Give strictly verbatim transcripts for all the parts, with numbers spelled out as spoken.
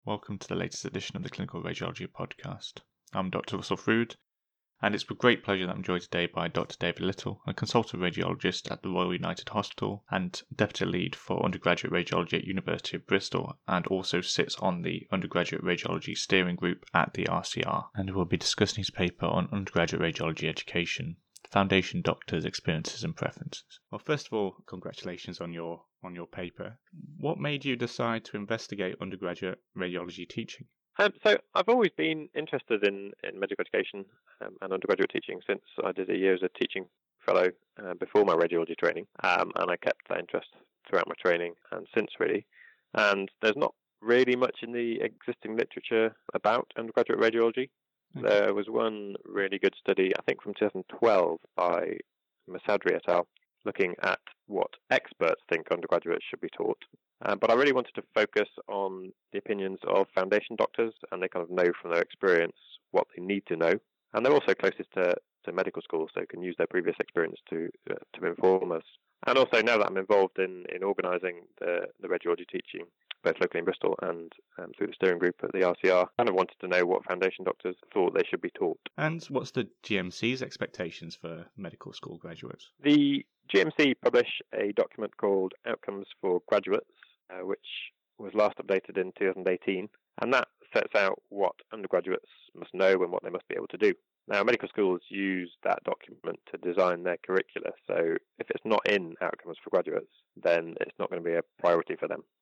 Welcome to the latest edition of the Clinical Radiology Podcast. I'm Doctor Russell Frood, and it's with great pleasure that I'm joined today by Doctor David Little, a consultant radiologist at the Royal United Hospital and deputy lead for undergraduate radiology at University of Bristol, and also sits on the undergraduate radiology steering group at the R C R. And we'll be discussing his paper on undergraduate radiology education, foundation doctors' experiences and preferences. Well, first of all, congratulations on your on your paper. What made you decide to investigate undergraduate radiology teaching? Um, so I've always been interested in, in medical education um, and undergraduate teaching since I did a year as a teaching fellow uh, before my radiology training, um, and I kept that interest throughout my training and since really. And there's not really much in the existing literature about undergraduate radiology. Okay. There was one really good study, I think from two thousand twelve, by Masadri et al., looking at what experts think undergraduates should be taught. Um, but I really wanted to focus on the opinions of foundation doctors, and they kind of know from their experience what they need to know. And they're also closest to, to medical schools, so can use their previous experience to uh, to inform us. And also, now that I'm involved in, in organising the, the radiology teaching, both locally in Bristol and um, through the steering group at the R C R, I kind of wanted to know what foundation doctors thought they should be taught. And what's the G M C's expectations for medical school graduates? The G M C publish a document called Outcomes for Graduates, uh, which was last updated in two thousand eighteen, and that sets out what undergraduates must know and what they must be able to do. Now, medical schools use that document to design their curricula, so if it's not in Outcomes for Graduates, then it's not going to be a priority for them.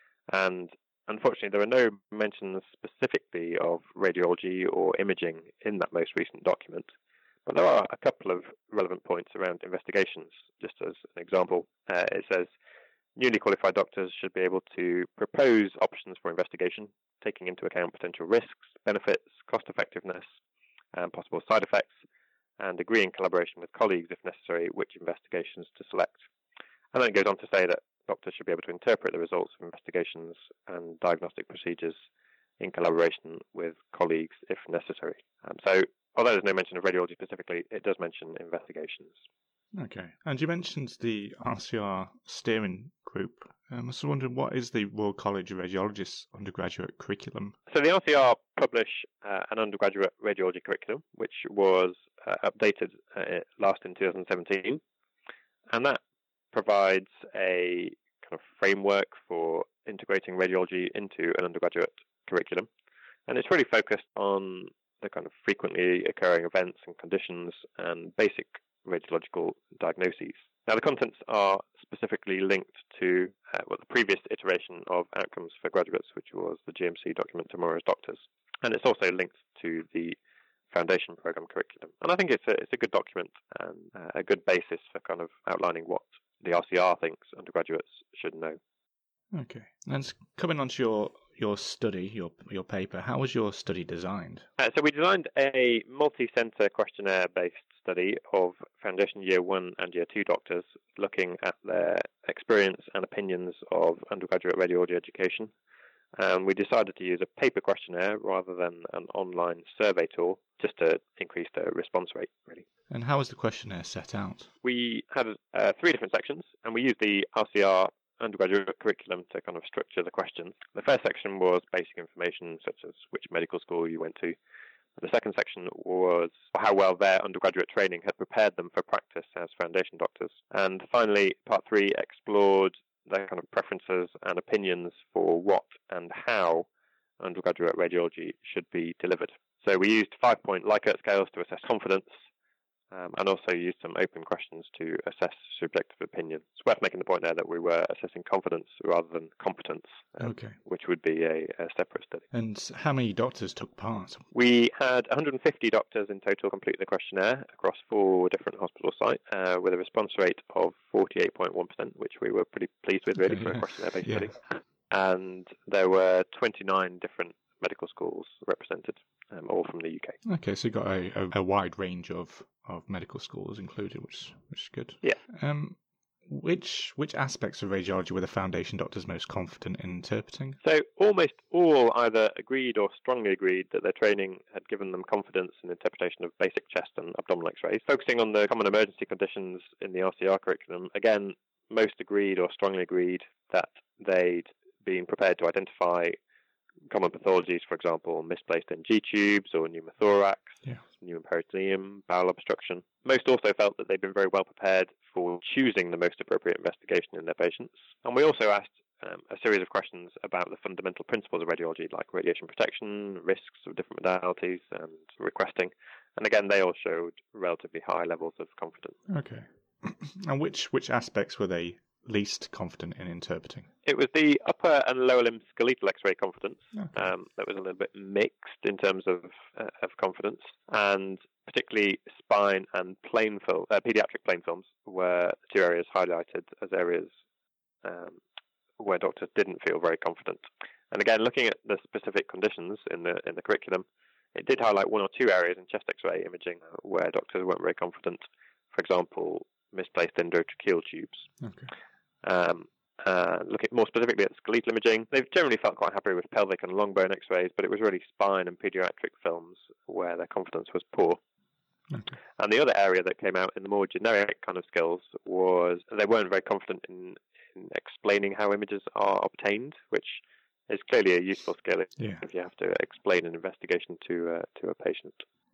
And unfortunately, there are no mentions specifically of radiology or imaging in that most recent document, but there are a couple of relevant points around investigations. Just as an example, uh, it says newly qualified doctors should be able to propose options for investigation, taking into account potential risks, benefits, cost effectiveness, and possible side effects, and agree in collaboration with colleagues, if necessary, which investigations to select. And then it goes on to say that doctors should be able to interpret the results of investigations and diagnostic procedures in collaboration with colleagues, if necessary. Um, so, although there's no mention of radiology specifically, it does mention investigations. Okay. And you mentioned the R C R steering group. Um, I was wondering, what is the Royal College of Radiologists undergraduate curriculum? So the R C R publish uh, an undergraduate radiology curriculum, which was uh, updated uh, last in two thousand seventeen. And that provides a kind of framework for integrating radiology into an undergraduate curriculum. And it's really focused on the kind of frequently occurring events and conditions and basic radiological diagnoses. Now, the contents are specifically linked to uh, well, the previous iteration of Outcomes for Graduates, which was the G M C document Tomorrow's Doctors. And it's also linked to the foundation program curriculum. And I think it's a, it's a good document and uh, a good basis for kind of outlining what the R C R thinks undergraduates should know. Okay. And coming on to your, your study, your your paper, how was your study designed? Uh, so we designed a multi-centre questionnaire-based study of foundation year one and year two doctors, looking at their experience and opinions of undergraduate radiology education. Um, we decided to use a paper questionnaire rather than an online survey tool, just to increase the response rate, really. And how was the questionnaire set out? We had uh, three different sections, and we used the R C R undergraduate curriculum to kind of structure the questions. The first section was basic information, such as which medical school you went to. The second section was how well their undergraduate training had prepared them for practice as foundation doctors. And finally, part three explored their kind of preferences and opinions for what and how undergraduate radiology should be delivered. So we used five-point Likert scales to assess confidence, um, and also used some open questions to assess subjective opinion. It's worth making the point there that we were assessing confidence rather than competence, um, okay. which would be a, a separate study. And how many doctors took part? We had one hundred fifty doctors in total complete the questionnaire across four different hospital sites, uh, with a response rate of forty-eight point one percent, which we were pretty pleased with, really, okay, for yeah. a questionnaire-based yeah. study. And there were twenty-nine different medical schools represented, um, all from the U K. Okay, so you got a, a, a wide range of, of medical schools included, which which is good. Yeah. Um, which which aspects of radiology were the foundation doctors most confident in interpreting? So almost all either agreed or strongly agreed that their training had given them confidence in interpretation of basic chest and abdominal X-rays. Focusing on the common emergency conditions in the R C R curriculum, again, most agreed or strongly agreed that they'd been prepared to identify common pathologies, for example, misplaced N G tubes or pneumothorax, Yeah. pneumoperitoneum, bowel obstruction. Most also felt that they'd been very well prepared for choosing the most appropriate investigation in their patients. And we also asked um, a series of questions about the fundamental principles of radiology, like radiation protection, risks of different modalities, and requesting. And again, they all showed relatively high levels of confidence. Okay. And which which aspects were they least confident in interpreting? It was the upper and lower limb skeletal X-ray confidence Okay. um, that was a little bit mixed in terms of uh, of confidence, and particularly spine and plain film, uh, pediatric plain films were the two areas highlighted as areas um, where doctors didn't feel very confident. And again, looking at the specific conditions in the in the curriculum, it did highlight one or two areas in chest X-ray imaging where doctors weren't very confident. For example, misplaced endotracheal tubes. Okay. Um, uh, looking more specifically at skeletal imaging, they've generally felt quite happy with pelvic and long bone X-rays, but it was really spine and pediatric films where their confidence was poor. Okay. And the other area that came out in the more generic kind of skills was they weren't very confident in, in explaining how images are obtained, which is clearly a useful skill Yeah. if you have to explain an investigation to uh, to a patient.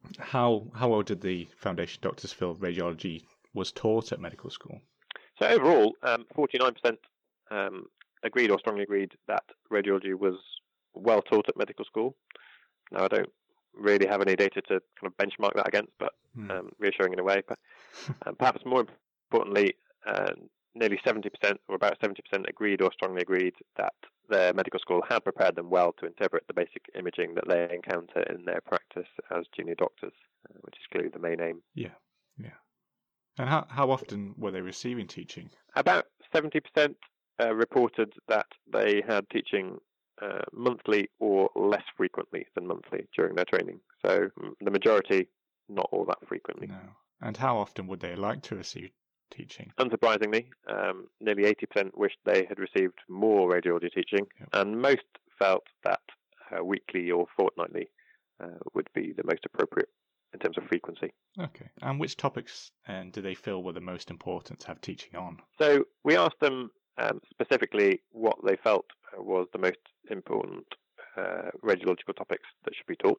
How how well did the foundation doctors feel radiology was taught at medical school? So overall, um, forty-nine percent um, agreed or strongly agreed that radiology was well taught at medical school. Now, I don't really have any data to kind of benchmark that against, but Hmm. um, reassuring in a way. But um, perhaps more importantly, uh, nearly seventy percent or about seventy percent agreed or strongly agreed that their medical school had prepared them well to interpret the basic imaging that they encounter in their practice as junior doctors, uh, which is clearly the main aim. Yeah. Yeah. And how how often were they receiving teaching? About seventy percent uh, reported that they had teaching uh, monthly or less frequently than monthly during their training. So mm, the majority, not all that frequently. No. And how often would they like to receive teaching? Unsurprisingly, um, nearly eighty percent wished they had received more radiology teaching, Yep. and most felt that uh, weekly or fortnightly uh, would be the most appropriate in terms of frequency. Okay. And which topics um, do they feel were the most important to have teaching on? So we asked them um, specifically what they felt was the most important uh, radiological topics that should be taught,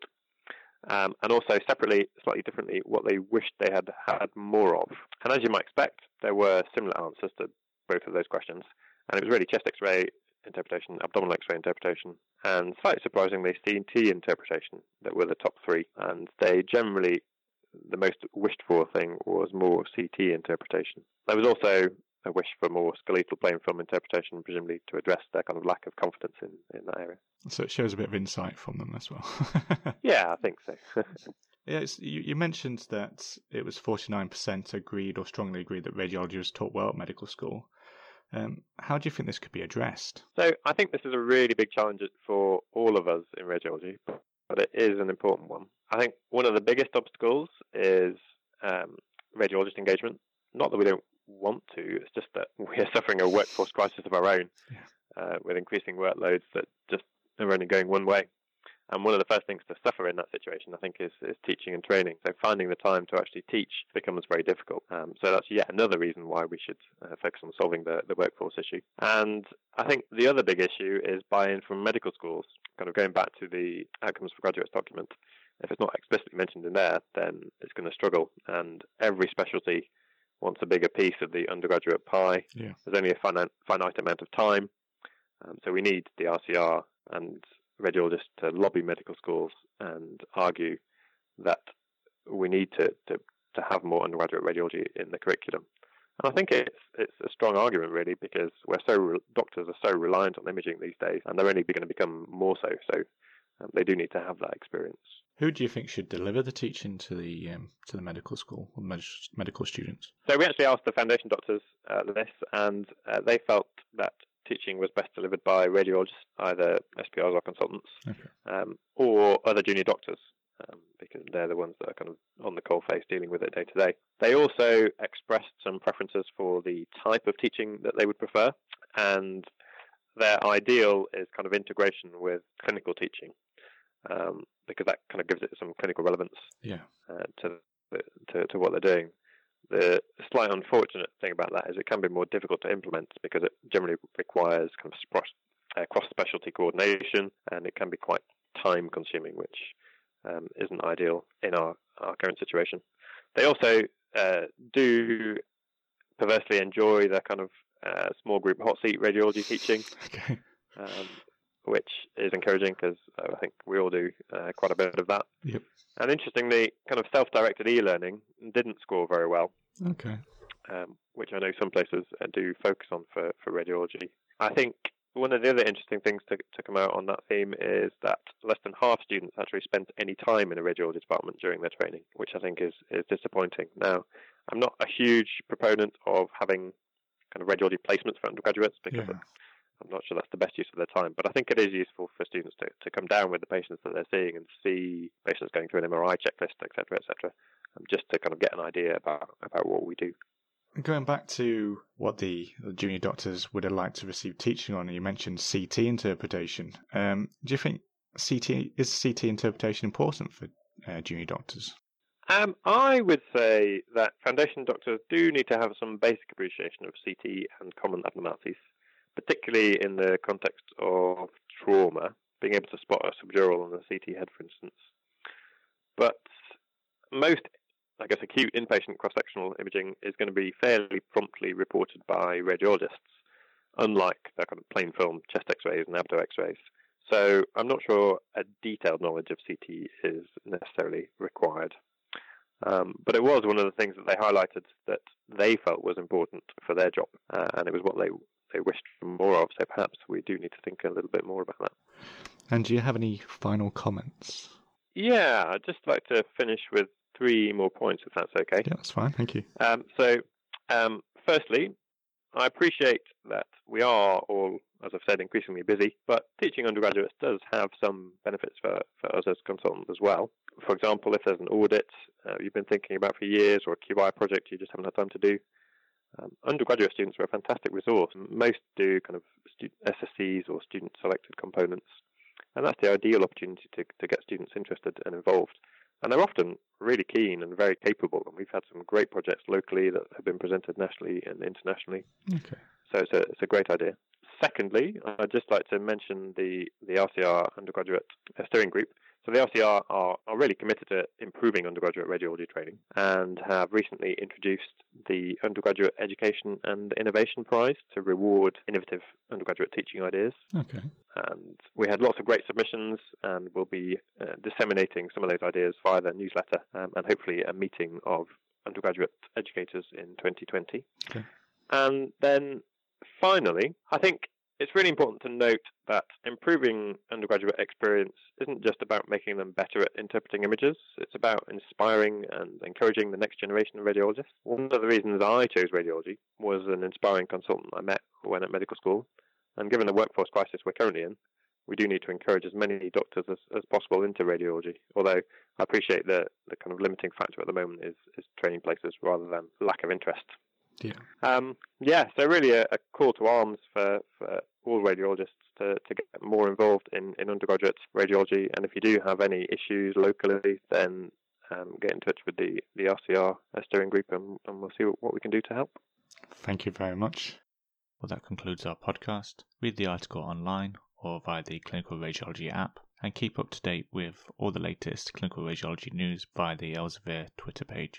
um, and also separately, slightly differently, what they wished they had had more of. And as you might expect, there were similar answers to both of those questions, and it was really chest X-ray interpretation, abdominal X-ray interpretation, and slightly surprisingly, C T interpretation that were the top three. And they generally, the most wished for thing was more C T interpretation. There was also a wish for more skeletal plain film interpretation, presumably to address their kind of lack of confidence in, in that area. So it shows a bit of insight from them as well. Yeah, I think so. Yeah, it's, you, you mentioned that it was forty-nine percent agreed or strongly agreed that radiology was taught well at medical school. Um, how do you think this could be addressed? So I think this is a really big challenge for all of us in radiology, but it is an important one. I think one of the biggest obstacles is um, radiologist engagement. Not that we don't want to, it's just that we are suffering a workforce crisis of our own, Yeah. uh, with increasing workloads that just are only going one way. And one of the first things to suffer in that situation, I think, is, is teaching and training. So finding the time to actually teach becomes very difficult. Um, so that's yet another reason why we should uh, focus on solving the, the workforce issue. And I think the other big issue is buy-in from medical schools. Kind of going back to the Outcomes for Graduates document, if it's not explicitly mentioned in there, then it's going to struggle. And every specialty wants a bigger piece of the undergraduate pie. Yeah. There's only a finite, finite amount of time. Um, so we need the R C R and radiologists to lobby medical schools and argue that we need to, to, to have more undergraduate radiology in the curriculum. And I think it's it's a strong argument, really, because we're so doctors are so reliant on imaging these days, and they're only going to become more so. So um, they do need to have that experience. Who do you think should deliver the teaching to the um, to the medical school or med- medical students? So we actually asked the foundation doctors uh, this, and uh, they felt that teaching was best delivered by radiologists, either S P Rs or consultants, Okay. um, or other junior doctors, um, because they're the ones that are kind of on the coalface dealing with it day to day. They also expressed some preferences for the type of teaching that they would prefer, and their ideal is kind of integration with clinical teaching, um, because that kind of gives it some clinical relevance Yeah. uh, to, to to what they're doing. The slight unfortunate thing about that is it can be more difficult to implement because it generally requires kind of uh, cross-specialty coordination, and it can be quite time-consuming, which um, isn't ideal in our, our current situation. They also uh, do perversely enjoy their kind of uh, small group hot seat radiology teaching, Okay. um, which is encouraging because I think we all do uh, quite a bit of that. Yep. And interestingly, kind of self-directed e-learning didn't score very well. Okay. Um, which I know some places do focus on for, for radiology. I think one of the other interesting things to, to come out on that theme is that less than half students actually spent any time in a radiology department during their training, which I think is, is disappointing. Now, I'm not a huge proponent of having kind of radiology placements for undergraduates because Yeah. I'm not sure that's the best use of their time, but I think it is useful for students to, to come down with the patients that they're seeing and see patients going through an M R I checklist, et cetera, et cetera, um, just to kind of get an idea about, about what we do. Going back to what the, the junior doctors would have liked to receive teaching on, you mentioned C T interpretation. Um, do you think C T is C T interpretation important for uh, junior doctors? Um, I would say that foundation doctors do need to have some basic appreciation of C T and common abnormalities, particularly in the context of trauma, being able to spot a subdural on a C T head, for instance. But most, I guess, acute inpatient cross-sectional imaging is going to be fairly promptly reported by radiologists, unlike the kind of plain film chest X-rays and abdo X-rays. So I'm not sure a detailed knowledge of C T is necessarily required. Um, but it was one of the things that they highlighted that they felt was important for their job, uh, and it was what they they wished for more of. So perhaps we do need to think a little bit more about that. And do you have any final comments? Yeah, I'd just like to finish with three more points, if that's okay. Yeah, that's fine. Thank you. Um, so, um, firstly, I appreciate that we are all, as I've said, increasingly busy, but teaching undergraduates does have some benefits for, for us as consultants as well. For example, if there's an audit uh, you've been thinking about for years, or a Q I project you just haven't had time to do, um, undergraduate students are a fantastic resource. Most do kind of student S S Cs or student-selected components, and that's the ideal opportunity to, to get students interested and involved. And they're often really keen and very capable, and we've had some great projects locally that have been presented nationally and internationally. Okay. So it's a, it's a great idea. Secondly, I'd just like to mention the, the R C R undergraduate steering group. So the R C R are, are really committed to improving undergraduate radiology training and have recently introduced the Undergraduate Education and Innovation Prize to reward innovative undergraduate teaching ideas. Okay. And we had lots of great submissions, and we'll be uh, disseminating some of those ideas via their newsletter um, and hopefully a meeting of undergraduate educators in twenty twenty. Okay. And then finally, I think it's really important to note that improving undergraduate experience isn't just about making them better at interpreting images. It's about inspiring and encouraging the next generation of radiologists. One of the reasons I chose radiology was an inspiring consultant I met when at medical school. And given the workforce crisis we're currently in, we do need to encourage as many doctors as, as possible into radiology. Although I appreciate that the kind of limiting factor at the moment is, is training places rather than lack of interest. Yeah. Um, yeah, so really a, a call to arms for, for all radiologists to, to get more involved in, in undergraduate radiology. And if you do have any issues locally, then um, get in touch with the, the R C R steering group and, and we'll see what, what we can do to help. Thank you very much. Well, that concludes our podcast. Read the article online or via the Clinical Radiology app, and keep up to date with all the latest clinical radiology news via the Elsevier Twitter page.